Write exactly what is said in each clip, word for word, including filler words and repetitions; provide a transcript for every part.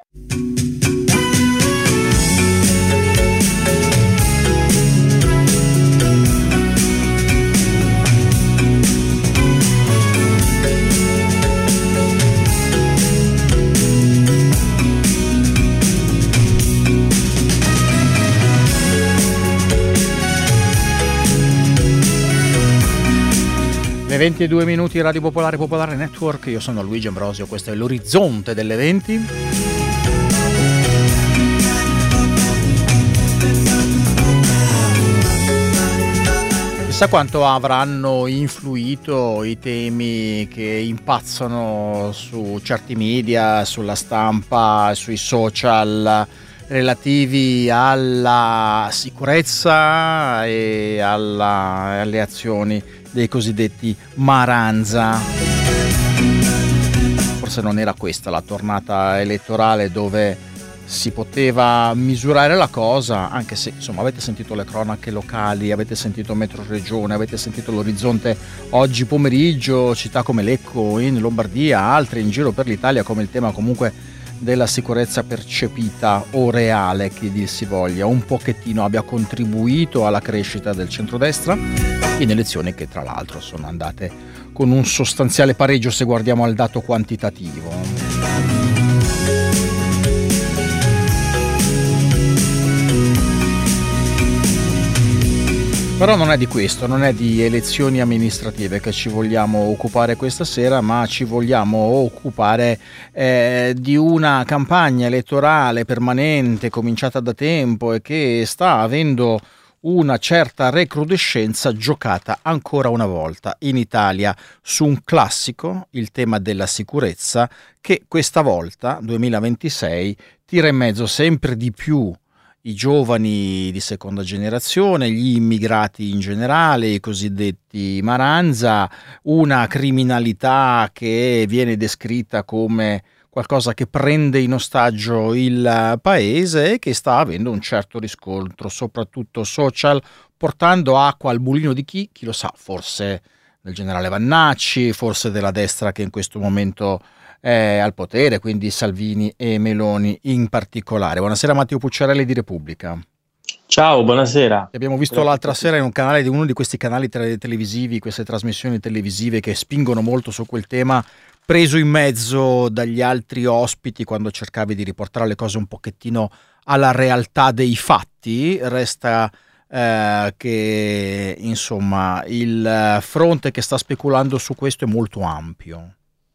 Le ventidue minuti, Radio Popolare, Popolare Network. Io sono Luigi Ambrosio, questo è l'orizzonte delle venti. Chissà quanto avranno influito i temi che impazzano su certi media, sulla stampa, sui social, relativi alla sicurezza e alla, alle azioni dei cosiddetti Maranza. Forse non era questa la tornata elettorale dove si poteva misurare la cosa, anche se insomma avete sentito le cronache locali, avete sentito Metro Regione, avete sentito l'orizzonte oggi pomeriggio, città come Lecco in Lombardia, altre in giro per l'Italia, come il tema comunque della sicurezza percepita o reale, che dir si voglia, un pochettino abbia contribuito alla crescita del centrodestra in elezioni che tra l'altro sono andate con un sostanziale pareggio se guardiamo al dato quantitativo. Però non è di questo, non è di elezioni amministrative che ci vogliamo occupare questa sera, ma ci vogliamo occupare eh, di una campagna elettorale permanente cominciata da tempo e che sta avendo una certa recrudescenza, giocata ancora una volta in Italia su un classico, il tema della sicurezza, che questa volta, duemilaventisei, tira in mezzo sempre di più i giovani di seconda generazione, gli immigrati in generale, i cosiddetti Maranza, una criminalità che viene descritta come qualcosa che prende in ostaggio il paese e che sta avendo un certo riscontro, soprattutto social, portando acqua al mulino di chi, chi lo sa, forse del generale Vannacci, forse della destra che in questo momento è al potere, quindi Salvini e Meloni in particolare. Buonasera Matteo Pucciarelli di Repubblica. Ciao, buonasera. Ti abbiamo visto Grazie. L'altra sera in un canale di uno di questi canali tele- televisivi, queste trasmissioni televisive che spingono molto su quel tema, preso in mezzo dagli altri ospiti quando cercavi di riportare le cose un pochettino alla realtà dei fatti. Resta eh, che insomma il fronte che sta speculando su questo è molto ampio.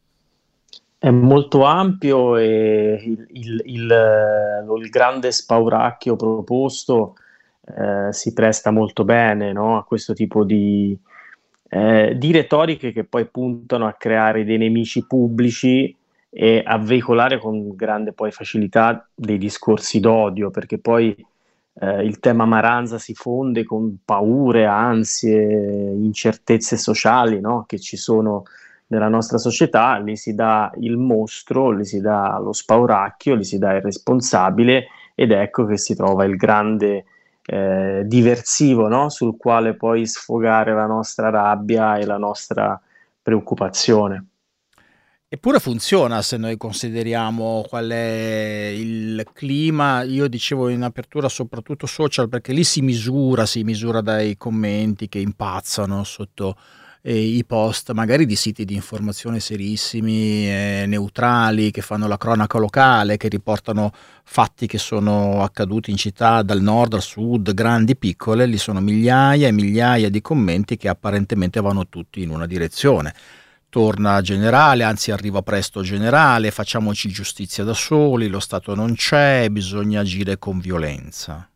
È molto ampio e il, il, il, il grande spauracchio proposto eh, si presta molto bene, no? A questo tipo di, eh, di retoriche che poi puntano a creare dei nemici pubblici e a veicolare con grande poi facilità dei discorsi d'odio, perché poi eh, il tema Maranza si fonde con paure, ansie, incertezze sociali, no? Che ci sono nella nostra società. Gli si dà il mostro, gli si dà lo spauracchio, gli si dà il responsabile ed ecco che si trova il grande eh, diversivo, no? Sul quale poi sfogare la nostra rabbia e la nostra preoccupazione. Eppure funziona se noi consideriamo qual è il clima. Io dicevo in apertura soprattutto social, perché lì si misura, si misura dai commenti che impazzano sotto eh, i post magari di siti di informazione serissimi, eh, neutrali, che fanno la cronaca locale, che riportano fatti che sono accaduti in città dal nord al sud, grandi, piccole. Lì sono migliaia e migliaia di commenti che apparentemente vanno tutti in una direzione. Torna generale, anzi arriva presto generale, facciamoci giustizia da soli, lo Stato non c'è, bisogna agire con violenza.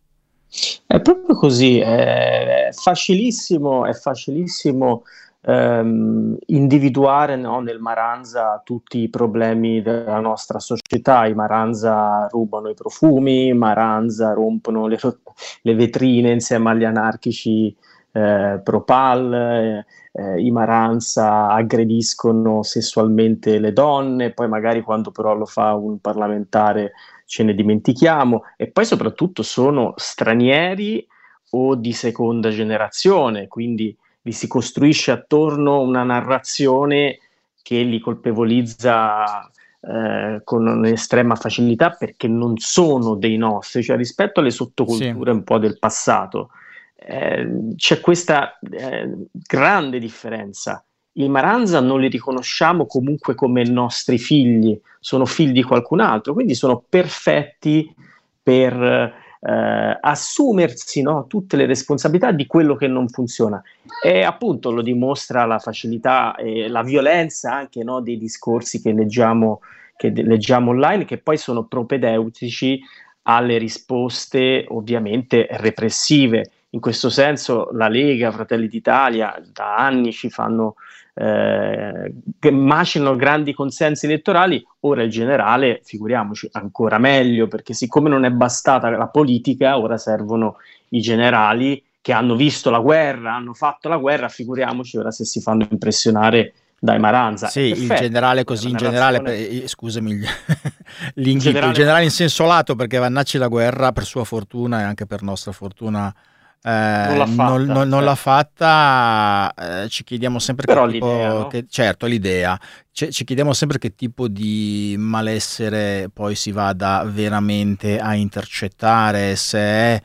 È proprio così, è facilissimo, è facilissimo ehm, individuare, no, nel Maranza tutti i problemi della nostra società. I Maranza rubano i profumi, i Maranza rompono le, le vetrine insieme agli anarchici eh, Propal, eh, Eh, i Maranza aggrediscono sessualmente le donne, poi magari quando però lo fa un parlamentare ce ne dimentichiamo, e poi soprattutto sono stranieri o di seconda generazione, quindi li si costruisce attorno una narrazione che li colpevolizza eh, con un'estrema facilità perché non sono dei nostri, cioè rispetto alle Sì. sottoculture un po' del passato, eh, c'è questa eh, grande differenza. I Maranza non li riconosciamo comunque come nostri figli, sono figli di qualcun altro, quindi sono perfetti per eh, assumersi, no, tutte le responsabilità di quello che non funziona. E appunto lo dimostra la facilità e la violenza anche, no, dei discorsi che leggiamo, che de- leggiamo online, che poi sono propedeutici alle risposte ovviamente repressive. In questo senso la Lega, Fratelli d'Italia da anni ci fanno eh, che macinano grandi consensi elettorali, ora il generale, figuriamoci, ancora meglio, perché siccome non è bastata la politica, ora servono i generali che hanno visto la guerra, hanno fatto la guerra, figuriamoci ora se si fanno impressionare dai Maranza. Sì, È il perfetto, generale perché la così in generale, per- narrazione eh, scusami, il, in l'ing- il generale generale in Maranza senso lato, perché Vannacci la guerra, per sua fortuna e anche per nostra fortuna, non eh, l'ha non, fatta, non- non l'ha certo, fatta. Eh, ci chiediamo sempre che però l'idea, tipo, no? che, certo, è l'idea. Ci, ci chiediamo sempre che tipo di malessere poi si vada veramente a intercettare, se è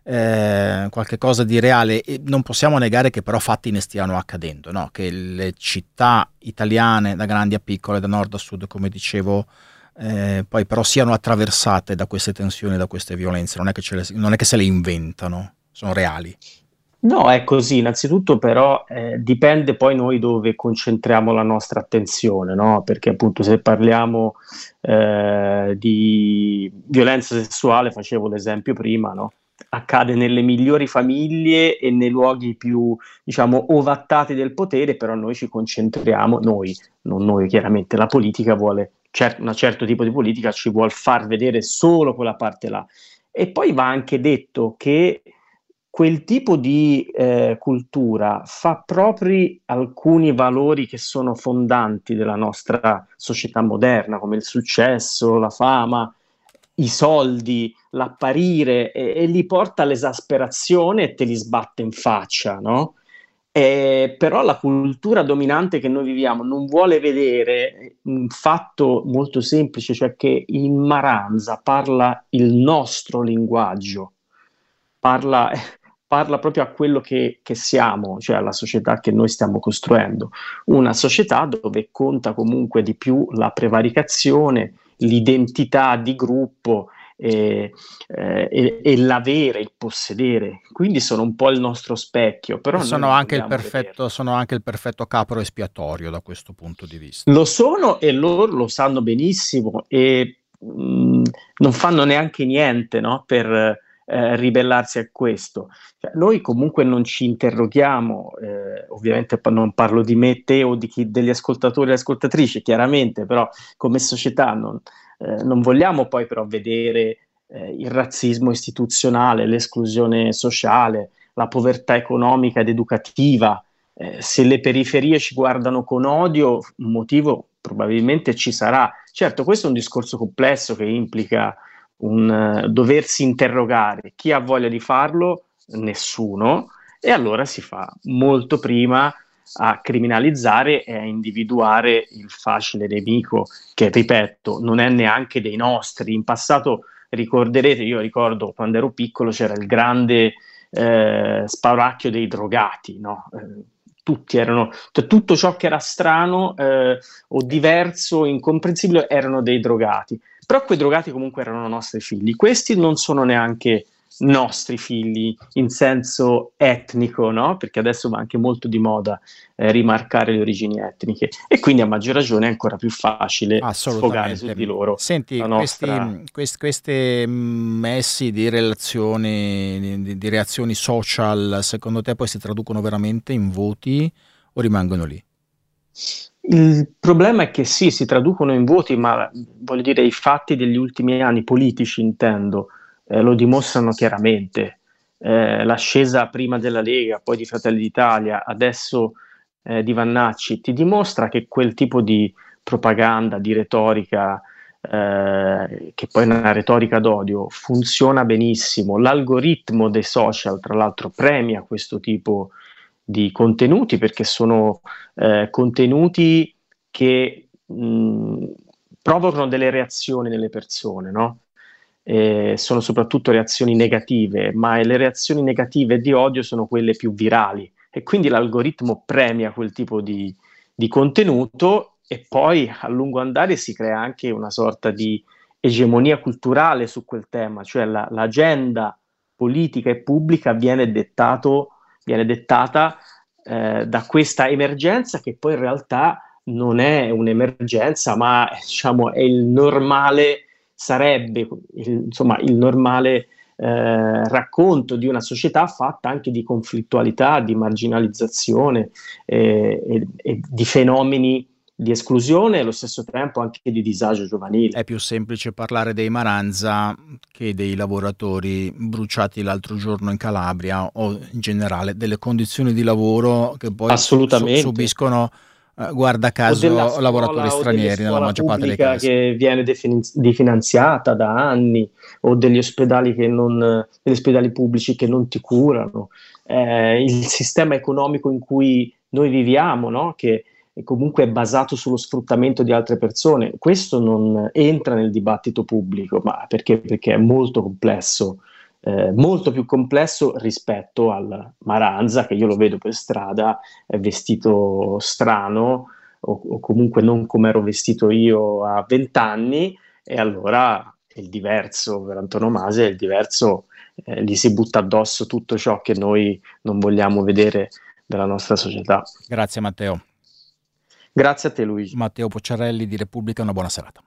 eh, qualche cosa di reale. E non possiamo negare che però fatti ne stiano accadendo, no? Che le città italiane, da grandi a piccole, da nord a sud, come dicevo, eh, poi però siano attraversate da queste tensioni, da queste violenze. Non è che, ce le- non è che se le inventano, sono reali. No, è così, innanzitutto però eh, dipende poi noi dove concentriamo la nostra attenzione, no? Perché appunto se parliamo eh, di violenza sessuale, facevo l'esempio prima, no? Accade nelle migliori famiglie e nei luoghi più, diciamo, ovattati del potere, però noi ci concentriamo, noi, non noi chiaramente, la politica vuole, cer- un certo tipo di politica ci vuole far vedere solo quella parte là. E poi va anche detto che quel tipo di eh, cultura fa propri alcuni valori che sono fondanti della nostra società moderna, come il successo, la fama, i soldi, l'apparire, e, e li porta all'esasperazione e te li sbatte in faccia, no? Eh, però la cultura dominante che noi viviamo non vuole vedere un fatto molto semplice, cioè che il Maranza parla il nostro linguaggio, parla, parla proprio a quello che, che siamo, cioè alla società che noi stiamo costruendo. Una società dove conta comunque di più la prevaricazione, l'identità di gruppo e, eh, e, e l'avere, il possedere. Quindi sono un po' il nostro specchio, E però noi sono non anche il vogliamo perfetto, vederlo. sono anche il perfetto capro espiatorio da questo punto di vista. Lo sono e loro lo sanno benissimo e mh, non fanno neanche niente, no, per eh, ribellarsi a questo. Cioè, noi comunque non ci interroghiamo, eh, ovviamente pa- non parlo di me, te o di chi, degli ascoltatori e ascoltatrici, chiaramente, però come società non, eh, non vogliamo poi però vedere eh, il razzismo istituzionale, l'esclusione sociale, la povertà economica ed educativa. Eh, se le periferie ci guardano con odio, un motivo probabilmente ci sarà. Certo, questo è un discorso complesso che implica un eh, doversi interrogare. Chi ha voglia di farlo? Nessuno. E allora si fa molto prima a criminalizzare e a individuare il facile nemico, che ripeto, non è neanche dei nostri. In passato ricorderete, io ricordo quando ero piccolo c'era il grande eh, spauracchio dei drogati, no? Eh, tutti erano, cioè, tutto ciò che era strano eh, o diverso, incomprensibile, erano dei drogati. Però quei drogati comunque erano nostri figli. Questi non sono neanche nostri figli in senso etnico, no? Perché adesso va anche molto di moda eh, rimarcare le origini etniche e quindi a maggior ragione è ancora più facile sfogare su Assolutamente. di loro la Senti, nostra. questi, quest- queste mm, messi di relazioni, di, di reazioni social, secondo te poi si traducono veramente in voti o rimangono lì? Il problema è che sì, si traducono in voti, ma voglio dire, i fatti degli ultimi anni, politici intendo, eh, lo dimostrano chiaramente. Eh, l'ascesa prima della Lega, poi di Fratelli d'Italia, adesso eh, di Vannacci, ti dimostra che quel tipo di propaganda, di retorica, eh, che poi è una retorica d'odio, funziona benissimo. L'algoritmo dei social, tra l'altro, premia questo tipo di contenuti perché sono eh, contenuti che mh, provocano delle reazioni nelle persone, no? Eh, sono soprattutto reazioni negative, ma le reazioni negative di odio sono quelle più virali e quindi l'algoritmo premia quel tipo di, di contenuto e poi a lungo andare si crea anche una sorta di egemonia culturale su quel tema, cioè la, l'agenda politica e pubblica viene dettato, viene dettata eh, da questa emergenza che poi in realtà non è un'emergenza, ma diciamo è il normale, sarebbe il, insomma il normale eh, racconto di una società fatta anche di conflittualità, di marginalizzazione eh, e, e di fenomeni di esclusione e allo stesso tempo anche di disagio giovanile. È più semplice parlare dei Maranza che dei lavoratori bruciati l'altro giorno in Calabria o in generale delle condizioni di lavoro che poi su- subiscono, eh, guarda caso, scuola, lavoratori stranieri nella maggior parte dei casi. Che viene defin- definanziata da anni, o degli ospedali, che non, degli ospedali pubblici che non ti curano, eh, il sistema economico in cui noi viviamo, no? Che comunque è basato sullo sfruttamento di altre persone. Questo non entra nel dibattito pubblico, ma perché? Perché è molto complesso, eh, molto più complesso rispetto al Maranza, che io lo vedo per strada, è vestito strano, o, o comunque non come ero vestito io a vent'anni, e allora il diverso per antonomasia, il diverso eh, gli si butta addosso tutto ciò che noi non vogliamo vedere della nostra società. Grazie Matteo. Grazie a te Luigi. Matteo Pocciarelli di Repubblica, una buona serata.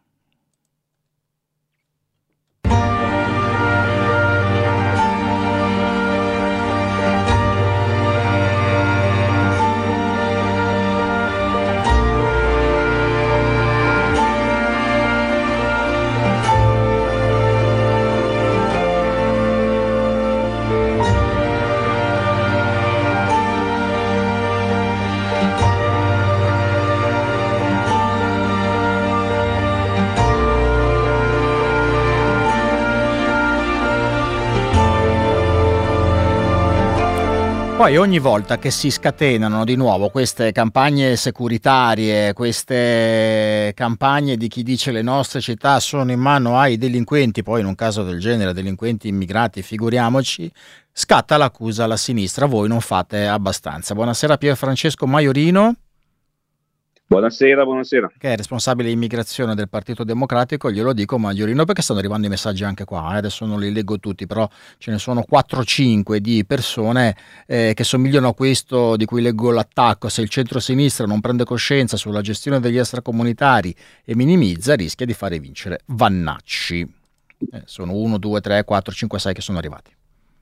Poi ogni volta che si scatenano di nuovo queste campagne securitarie, queste campagne di chi dice le nostre città sono in mano ai delinquenti, poi in un caso del genere delinquenti immigrati, figuriamoci, scatta l'accusa alla sinistra, voi non fate abbastanza. Buonasera Pier Francesco Maiorino. Buonasera, buonasera. Che è responsabile immigrazione del Partito Democratico, glielo dico Maiorino perché stanno arrivando i messaggi anche qua, eh? Adesso non li leggo tutti, però ce ne sono quattro cinque di persone eh, che somigliano a questo di cui leggo l'attacco: se il centro-sinistra non prende coscienza sulla gestione degli extracomunitari e minimizza, rischia di fare vincere Vannacci. Eh, sono uno, due, tre, quattro, cinque, sei che sono arrivati.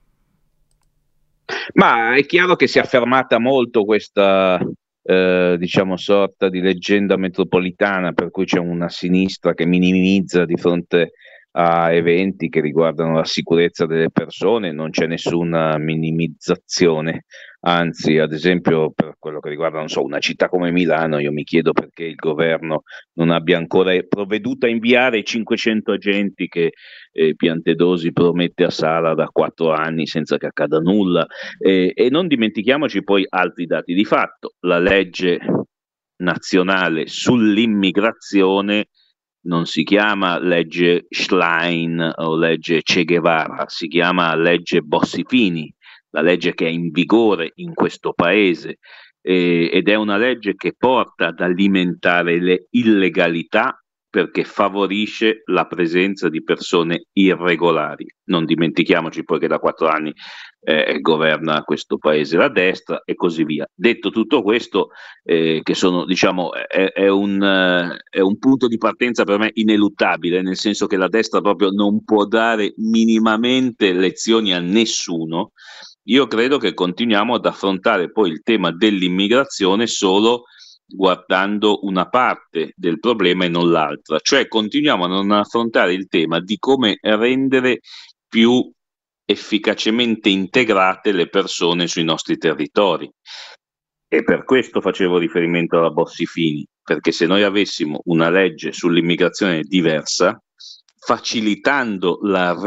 Ma è chiaro che si è affermata molto questa Eh, diciamo sorta di leggenda metropolitana per cui c'è una sinistra che minimizza di fronte a eventi che riguardano la sicurezza delle persone. Non c'è nessuna minimizzazione, anzi, ad esempio per quello che riguarda, non so, una città come Milano, io mi chiedo perché il governo non abbia ancora provveduto a inviare i cinquecento agenti che eh, Piantedosi promette a Sala da quattro anni senza che accada nulla. E, e non dimentichiamoci poi altri dati di fatto: la legge nazionale sull'immigrazione non si chiama legge Schlein o legge Che Guevara, si chiama legge Bossi-Fini, la legge che è in vigore in questo paese, eh, ed è una legge che porta ad alimentare le illegalità perché favorisce la presenza di persone irregolari. Non dimentichiamoci poi che da quattro anni eh, governa questo paese la destra e così via. Detto tutto questo, eh, che sono, diciamo, è, è, un, uh, è un punto di partenza per me ineluttabile, nel senso che la destra proprio non può dare minimamente lezioni a nessuno. Io credo che continuiamo ad affrontare poi il tema dell'immigrazione solo guardando una parte del problema e non l'altra, cioè continuiamo a non affrontare il tema di come rendere più efficacemente integrate le persone sui nostri territori. E per questo facevo riferimento alla Bossi-Fini, perché se noi avessimo una legge sull'immigrazione diversa, facilitando la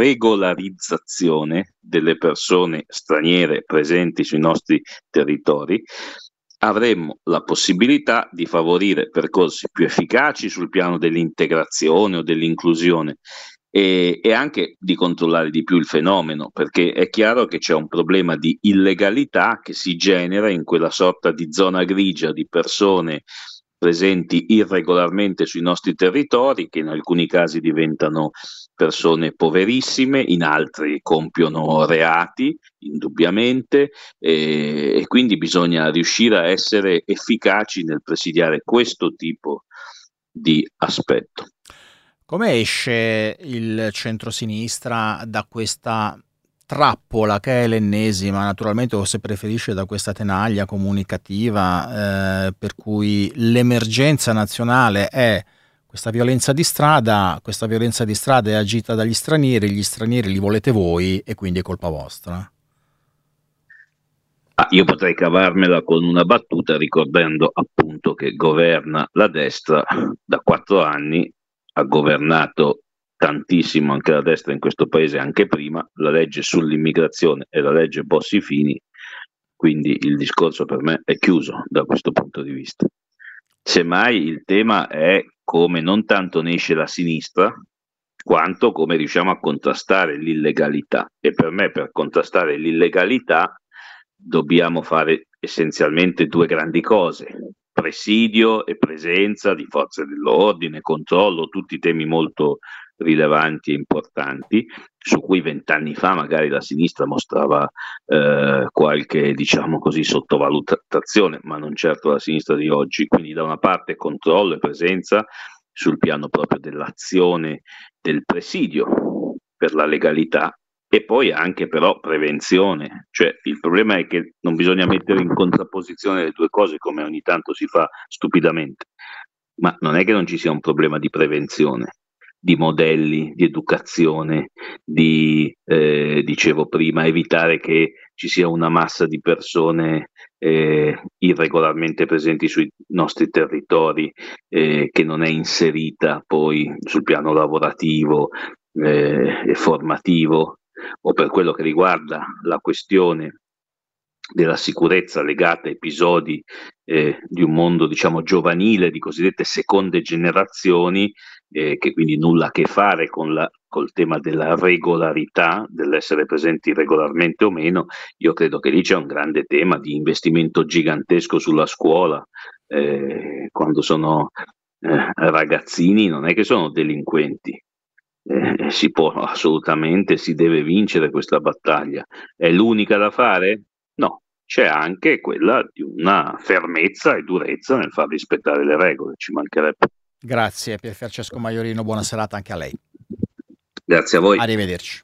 regolarizzazione delle persone straniere presenti sui nostri territori, avremmo la possibilità di favorire percorsi più efficaci sul piano dell'integrazione o dell'inclusione e, e anche di controllare di più il fenomeno, perché è chiaro che c'è un problema di illegalità che si genera in quella sorta di zona grigia di persone presenti irregolarmente sui nostri territori, che in alcuni casi diventano persone poverissime, in altri compiono reati, indubbiamente, e, e quindi bisogna riuscire a essere efficaci nel presidiare questo tipo di aspetto. Come esce il centrosinistra da questa trappola che è l'ennesima, naturalmente, o se preferisce da questa tenaglia comunicativa, eh, per cui l'emergenza nazionale è questa violenza di strada, questa violenza di strada è agita dagli stranieri, gli stranieri li volete voi e quindi è colpa vostra? Ah, io potrei cavarmela con una battuta ricordando appunto che governa la destra da quattro anni, ha governato tantissimo anche la destra in questo paese, anche prima, la legge sull'immigrazione e la legge Bossi-Fini, quindi il discorso per me è chiuso da questo punto di vista. Semmai il tema è come non tanto ne esce la sinistra, quanto come riusciamo a contrastare l'illegalità, e per me per contrastare l'illegalità dobbiamo fare essenzialmente due grandi cose: presidio e presenza di forze dell'ordine, controllo, tutti temi molto rilevanti e importanti, su cui vent'anni fa magari la sinistra mostrava eh, qualche, diciamo così, sottovalutazione, ma non certo la sinistra di oggi. Quindi da una parte controllo e presenza sul piano proprio dell'azione del presidio per la legalità, e poi anche però prevenzione. Cioè il problema è che non bisogna mettere in contrapposizione le due cose come ogni tanto si fa stupidamente, ma non è che non ci sia un problema di prevenzione, di modelli, di educazione, di, eh, dicevo prima, evitare che ci sia una massa di persone eh, irregolarmente presenti sui nostri territori, eh, che non è inserita poi sul piano lavorativo eh, e formativo, o per quello che riguarda la questione della sicurezza legata a episodi eh, di un mondo, diciamo, giovanile, di cosiddette seconde generazioni, eh, che quindi nulla a che fare con la, col tema della regolarità, dell'essere presenti regolarmente o meno. Io credo che lì c'è un grande tema di investimento gigantesco sulla scuola, eh, quando sono eh, ragazzini non è che sono delinquenti. Eh, si può assolutamente, si deve vincere questa battaglia. È l'unica da fare? No, c'è anche quella di una fermezza e durezza nel far rispettare le regole, ci mancherebbe. Grazie Pier Francesco Maiorino, buona serata anche a lei. Grazie a voi. Arrivederci.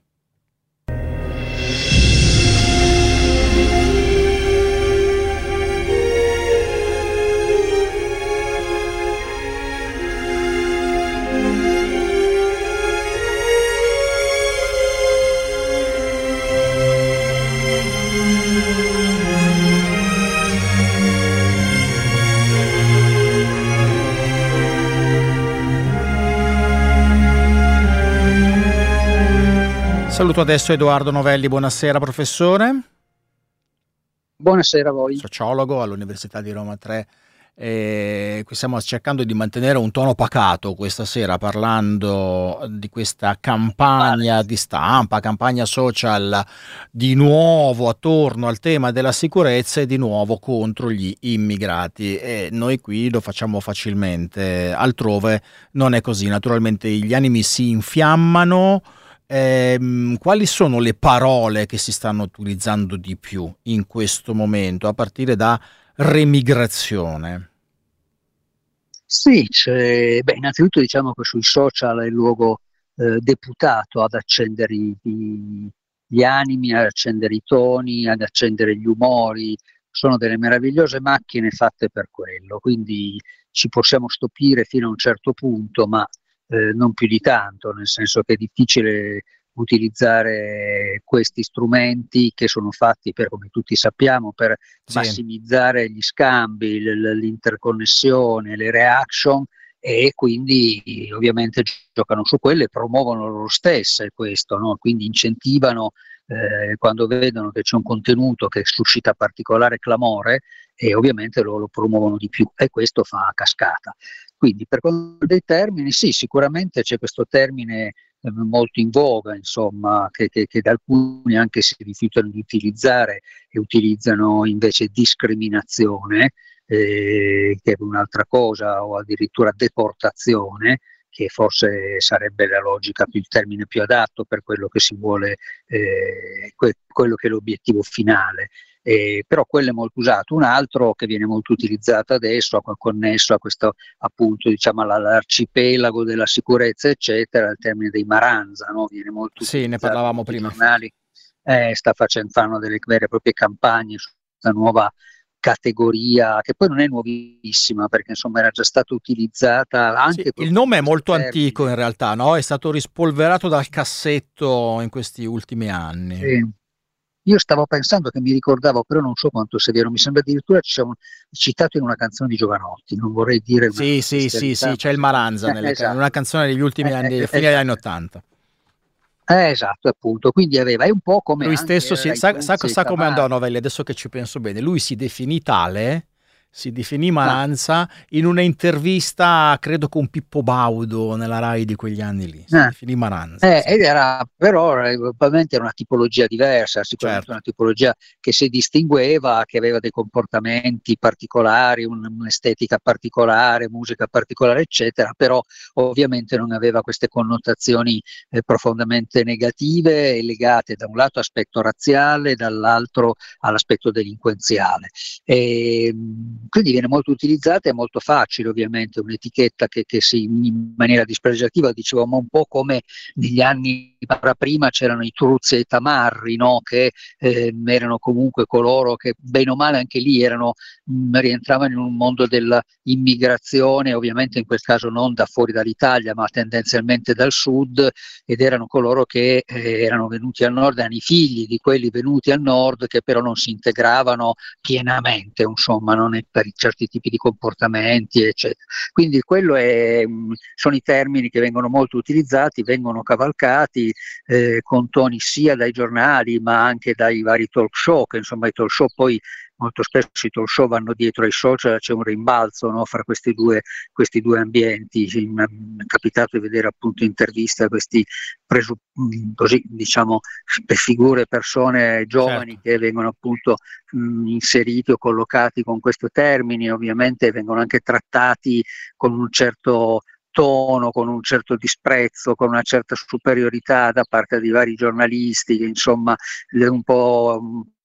Saluto adesso Edoardo Novelli, buonasera professore. Buonasera a voi. Sociologo all'Università di Roma tre. E qui stiamo cercando di mantenere un tono pacato questa sera, parlando di questa campagna di stampa, campagna social, di nuovo attorno al tema della sicurezza e di nuovo contro gli immigrati, e noi qui lo facciamo facilmente, altrove non è così. Naturalmente gli animi si infiammano. Eh, quali sono le parole che si stanno utilizzando di più in questo momento, a partire da remigrazione? Sì, c'è, beh, innanzitutto diciamo che sui social è il luogo eh, deputato ad accendere i, i, gli animi, ad accendere i toni, ad accendere gli umori. Sono delle meravigliose macchine fatte per quello, quindi ci possiamo stupire fino a un certo punto, ma Eh, non più di tanto, nel senso che è difficile utilizzare questi strumenti che sono fatti per, come tutti sappiamo, per sì. massimizzare gli scambi, l- l'interconnessione, le reaction, e quindi ovviamente giocano su quelle e promuovono loro stesse questo, no? Quindi incentivano eh, quando vedono che c'è un contenuto che suscita particolare clamore, e ovviamente lo, lo promuovono di più, e questo fa a cascata. Quindi per quanto dei termini, sì, sicuramente c'è questo termine eh, molto in voga, insomma, che, che, che da alcuni anche si rifiutano di utilizzare e utilizzano invece discriminazione, eh, che è un'altra cosa, o addirittura deportazione, che forse sarebbe la logica, più il termine più adatto per quello che si vuole, eh, que- quello che è l'obiettivo finale. Eh, però quello è molto usato. Un altro che viene molto utilizzato adesso, connesso a questo appunto, diciamo, all'arcipelago della sicurezza, eccetera, il termine dei Maranza, no? Viene molto sì, utilizzato. Ne parlavamo prima. Giornali eh, sta facendo, fanno delle vere e proprie campagne su questa nuova categoria, che poi non è nuovissima, perché insomma era già stata utilizzata anche. Sì, il nome è molto termine. antico in realtà, no? È stato rispolverato dal cassetto in questi ultimi anni. Sì. Io stavo pensando che mi ricordavo, però non so quanto sia vero, mi sembra addirittura ci siamo citato in una canzone di Giovanotti, non vorrei dire una Sì, sì, sì, sì, c'è il Maranza, nelle, esatto. in una canzone degli ultimi anni, eh, fine degli anni Ottanta. Eh, esatto, appunto, quindi aveva, è un po' come lui stesso, si, sa, sa, sa come andò a Novelli, adesso che ci penso bene, lui si definì tale, si definì Maranza ah. in una intervista, credo con Pippo Baudo, nella Rai di quegli anni lì, si ah. definì Maranza. Eh, sì. Ed era, però, probabilmente era una tipologia diversa, sicuramente certo. Una tipologia che si distingueva, che aveva dei comportamenti particolari, un, un'estetica particolare, musica particolare, eccetera, però ovviamente non aveva queste connotazioni eh, profondamente negative e legate da un lato all'aspetto razziale, dall'altro all'aspetto delinquenziale. E, quindi viene molto utilizzata, è molto facile ovviamente, un'etichetta che, che si in maniera dispregiativa, dicevamo un po' come negli anni prima c'erano i Truzzi e i Tamarri, no? Che eh, erano comunque coloro che bene o male anche lì erano, mh, rientravano in un mondo dell'immigrazione, ovviamente in quel caso non da fuori dall'Italia ma tendenzialmente dal sud, ed erano coloro che eh, erano venuti al nord, erano i figli di quelli venuti al nord che però non si integravano pienamente, insomma, non è per certi tipi di comportamenti, eccetera. Quindi quello è, sono i termini che vengono molto utilizzati, vengono cavalcati eh, con toni sia dai giornali ma anche dai vari talk show, che insomma i talk show poi molto spesso i talk show vanno dietro ai social, c'è un rimbalzo, no, fra questi due, questi due ambienti. Mi è capitato di vedere appunto interviste a questi presu- così, diciamo, figure, persone giovani, certo. Che vengono appunto mh, inseriti o collocati con questo termine, ovviamente vengono anche trattati con un certo tono, con un certo disprezzo, con una certa superiorità da parte di vari giornalisti, che insomma un po'...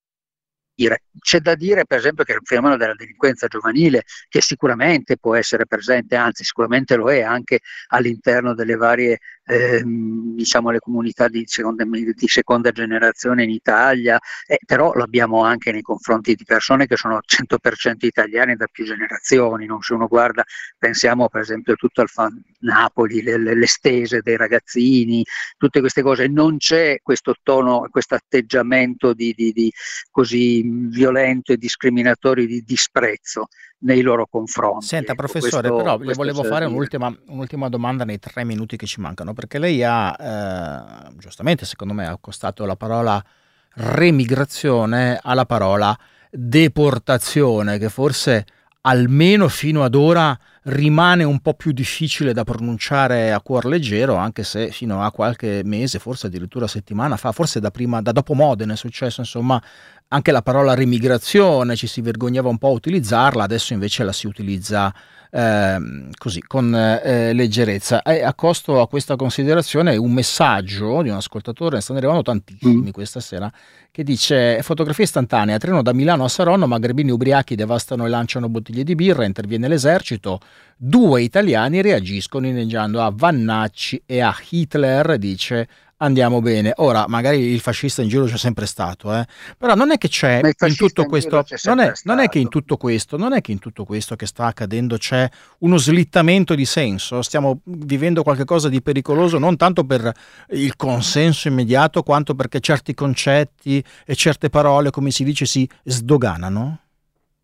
C'è da dire per esempio che il fenomeno della delinquenza giovanile, che sicuramente può essere presente, anzi sicuramente lo è anche all'interno delle varie eh, diciamo le comunità di seconda, di seconda generazione in Italia, eh, però lo abbiamo anche nei confronti di persone che sono cento per cento italiane da più generazioni, no? Se uno guarda, pensiamo per esempio tutto al fan Napoli, le, le, le stese dei ragazzini, tutte queste cose, non c'è questo tono, questo atteggiamento di, di, di così violento e discriminatorio, di disprezzo nei loro confronti. Senta, ecco, professore, questo, però questo le volevo fare un'ultima, un'ultima domanda nei tre minuti che ci mancano, perché lei ha, eh, giustamente secondo me, ha accostato la parola remigrazione alla parola deportazione, che forse almeno fino ad ora rimane un po' più difficile da pronunciare a cuor leggero, anche se fino a qualche mese, forse addirittura settimana fa, forse da prima, da dopo Modena è successo, insomma, anche la parola remigrazione ci si vergognava un po' a utilizzarla, adesso invece la si utilizza eh, così, con eh, leggerezza. E accosto a questa considerazione un messaggio di un ascoltatore, ne stanno arrivando tantissimi mm. questa sera, che dice: fotografia istantanea, treno da Milano a Saronno, magrebini ubriachi devastano e lanciano bottiglie di birra, interviene l'esercito, due italiani reagiscono inneggiando a Vannacci e a Hitler, dice andiamo bene. Ora, magari il fascista in giro c'è sempre stato, eh? Però non è che c'è in tutto questo, non è, non è che in tutto questo, non è che in tutto questo che sta accadendo c'è uno slittamento di senso, stiamo vivendo qualcosa di pericoloso, non tanto per il consenso immediato, quanto perché certi concetti e certe parole, come si dice, si sdoganano?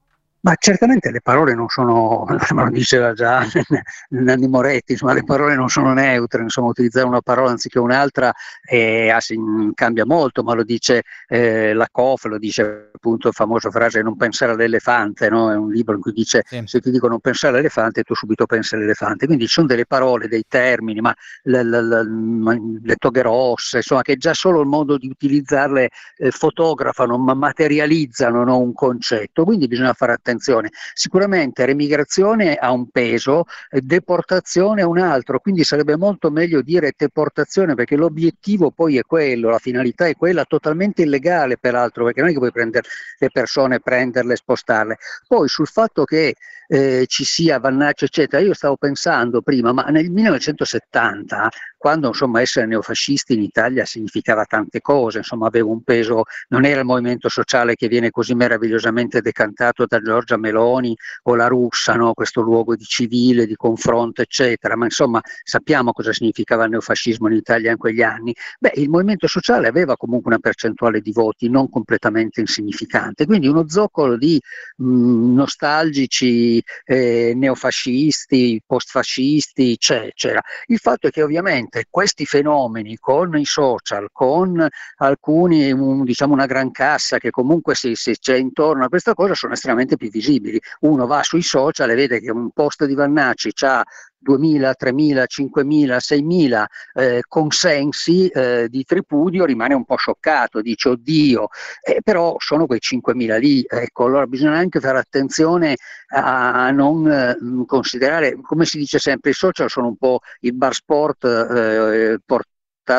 Ma certamente le parole non sono, ma lo diceva già Nanni Moretti, insomma le parole non sono neutre, insomma utilizzare una parola anziché un'altra eh, cambia molto, ma lo dice eh, Lakoff, lo dice appunto la famosa frase non pensare all'elefante, no? È un libro in cui dice sì. Se ti dico non pensare all'elefante tu subito pensi all'elefante, quindi ci sono delle parole, dei termini, ma le, le, le, le toghe rosse, insomma che già solo il modo di utilizzarle eh, fotografano, ma materializzano, no? Un concetto, quindi bisogna fare attenzione. Sicuramente remigrazione ha un peso, eh, deportazione un altro, quindi sarebbe molto meglio dire deportazione perché l'obiettivo poi è quello, la finalità è quella, totalmente illegale peraltro, perché non è che puoi prendere le persone, prenderle, spostarle. Poi sul fatto che eh, ci sia Vannacci eccetera, io stavo pensando prima, ma nel millenovecentosettanta, quando insomma essere neofascisti in Italia significava tante cose, insomma aveva un peso, non era il movimento sociale che viene così meravigliosamente decantato da Giorgia Meloni o la Russa, no? Questo luogo di civile, di confronto eccetera, ma insomma sappiamo cosa significava il neofascismo in Italia in quegli anni. Beh, il movimento sociale aveva comunque una percentuale di voti non completamente insignificante, quindi uno zoccolo di mh, nostalgici eh, neofascisti, postfascisti, c'era. Il fatto è che ovviamente questi fenomeni con i social, con alcuni, un, diciamo una gran cassa che comunque si, si c'è intorno a questa cosa, sono estremamente più visibili. Uno va sui social e vede che un post di Vannacci ha duemila, tremila, cinquemila, seimila eh, consensi eh, di tripudio, rimane un po' scioccato, dice oddio, eh, però sono quei cinquemila lì, ecco, allora bisogna anche fare attenzione a, a non eh, considerare, come si dice sempre, i social sono un po' il bar sport eh, portato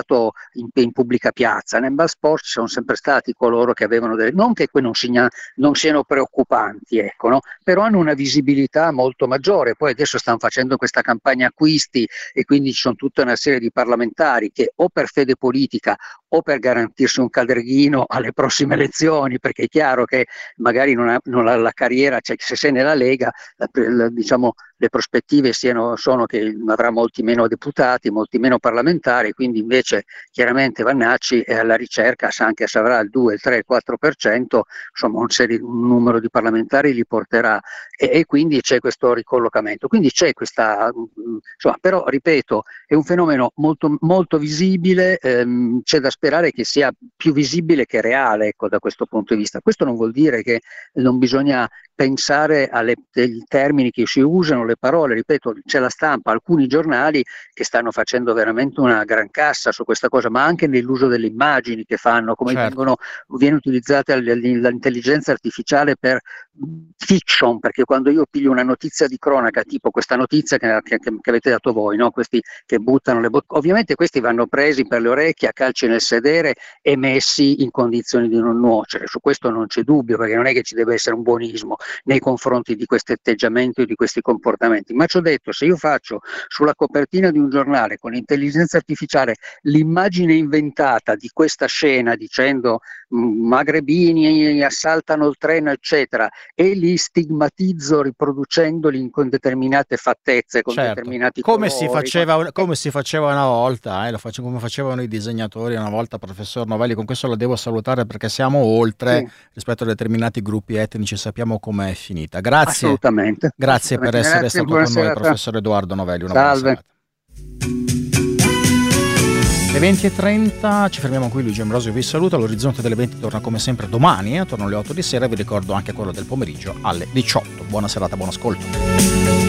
In, in pubblica piazza. Nel bar sport ci sono sempre stati coloro che avevano delle, non che non, signa, non siano preoccupanti, ecco, no? Però hanno una visibilità molto maggiore. Poi adesso stanno facendo questa campagna acquisti e quindi ci sono tutta una serie di parlamentari che o per fede politica o per garantirsi un cadreghino alle prossime elezioni, perché è chiaro che magari non ha, non ha la carriera, cioè se sei nella Lega, la, la, diciamo le prospettive siano, sono che avrà molti meno deputati, molti meno parlamentari, quindi invece chiaramente Vannacci è alla ricerca, anche se avrà il due, il tre, il quattro per cento, insomma un, serie, un numero di parlamentari li porterà e, e quindi c'è questo ricollocamento, quindi c'è questa, insomma, però ripeto, è un fenomeno molto, molto visibile, ehm, c'è da sperare che sia più visibile che reale, ecco, da questo punto di vista. Questo non vuol dire che non bisogna pensare ai termini che si usano, le parole, ripeto, c'è la stampa, alcuni giornali che stanno facendo veramente una gran cassa su questa cosa, ma anche nell'uso delle immagini che fanno, come certo. vengono, viene utilizzata l'intelligenza artificiale per fiction, perché quando io piglio una notizia di cronaca, tipo questa notizia che, che, che avete dato voi, no? Questi che buttano le bottiglie, ovviamente questi vanno presi per le orecchie, a calci nel sedere e messi in condizioni di non nuocere, su questo non c'è dubbio, perché non è che ci deve essere un buonismo nei confronti di questi atteggiamenti o di questi comportamenti, ma ci ho detto, se io faccio sulla copertina di un giornale con l'intelligenza artificiale l'immagine inventata di questa scena dicendo magrebini assaltano il treno eccetera e li stigmatizzo riproducendoli con determinate fattezze, con certo. determinati come colori, si faceva con... come si faceva una volta, eh, lo faccio, come facevano i disegnatori una volta, professor Novelli. Con questo lo devo salutare perché siamo oltre sì. rispetto a determinati gruppi etnici, sappiamo com'è finita. Grazie, assolutamente, grazie assolutamente. per essere Grazie, stato con noi, professor Edoardo Novelli. Una Salve. buona serata. Le venti e trenta, ci fermiamo qui, Luigi Ambrosio vi saluta. L'orizzonte delle venti torna come sempre domani, attorno alle otto di sera. Vi ricordo anche quello del pomeriggio alle diciotto. Buona serata, buon ascolto.